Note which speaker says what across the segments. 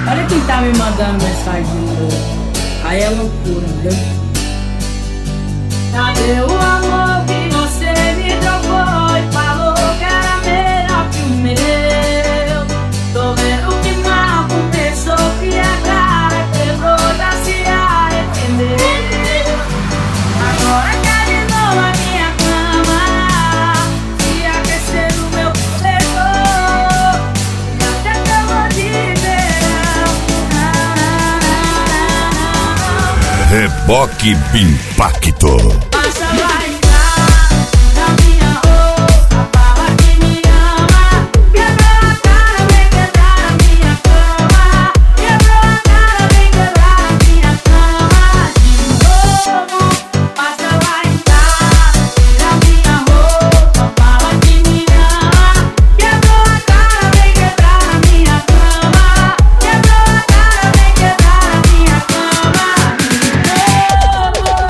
Speaker 1: Olha quem tá me mandando mensagem de novo. Aí é loucura, viu? Cadê o amor que você me trocou e falou que era melhor que o meu? Tô vendo que mal começou, que a cara quebrou, já se arrependeu. Agora quer de novo a minha cama, se aquecer no meu cobertor, e até cama de verão.
Speaker 2: Reboque Impacto.
Speaker 1: Passa lá entrar na minha roupa, fala que me ama. Quebrou a cara, vem quebrar a minha cama. Quebrou a cara, vem quebrar a minha cama de novo. Passa lá entrar na minha roupa, fala que me ama. Quebrou a cara, vem quebrar a minha cama. Quebrou a cara, vem quebrar a minha cama de novo.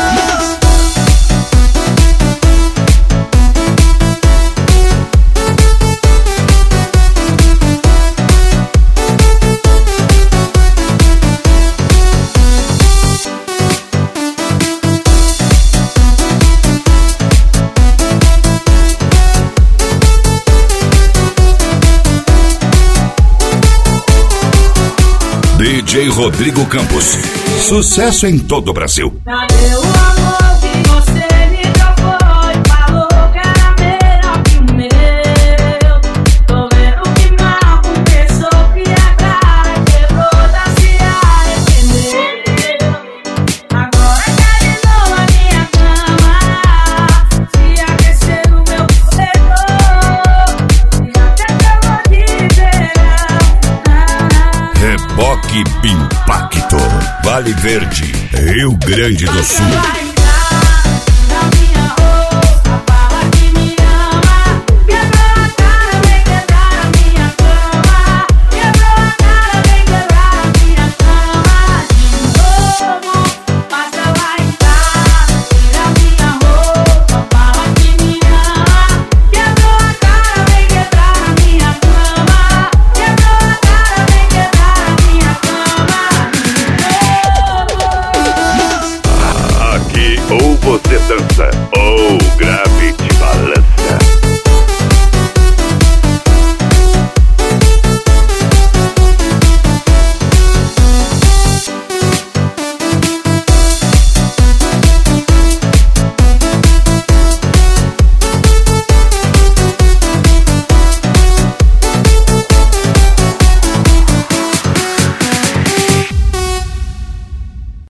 Speaker 2: DJ Rodrigo Campos. Sucesso em todo o Brasil.
Speaker 1: Cadê o amor que você me trocou e falou que era melhor que o meu? Tô vendo que mal começou, que a cara quebrou, já se arrependeu. Agora quer de novo a minha cama, se aquecer no meu cobertor, e até cama de verão.
Speaker 2: Reboque Impacto. Vale Verde, Rio Grande do Sul.